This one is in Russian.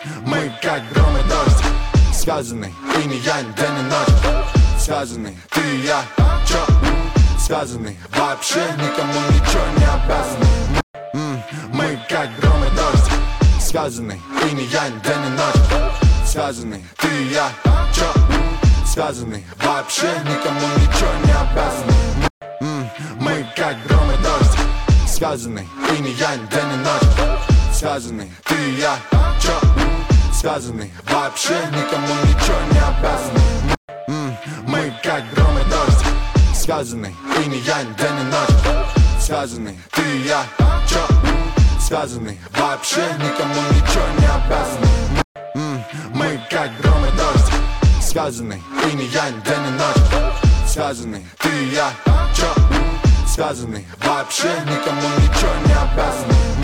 Мы как гром и дождь, связаны, ты не я, ни день, ни ночь. Связаны, ты и я, чё? Связаны, вообще никому ничего не обязаны. Мы как гром и дождь, связаны, ты не я, ни день, ни ночь. Связаны, ты и я, чё? Связаны, вообще никому ничего не обязаны. Мы как гром и дождь, связаны, ты не я, ни день, ни ночь. Связаны, ты и я, чё? Связаны, вообще никому ничего не обязаны. Мы как гром и дождь, связаны, ты не я, ни день, ни ночь. Связаны, ты и я, чё? Связаны, вообще никому ничего не обязаны. Мы как гром и дождь, связаны, ты не я, ни день, ни ночь. Связаны, ты и я, чё? Связаны, вообще никому ничего не обязаны.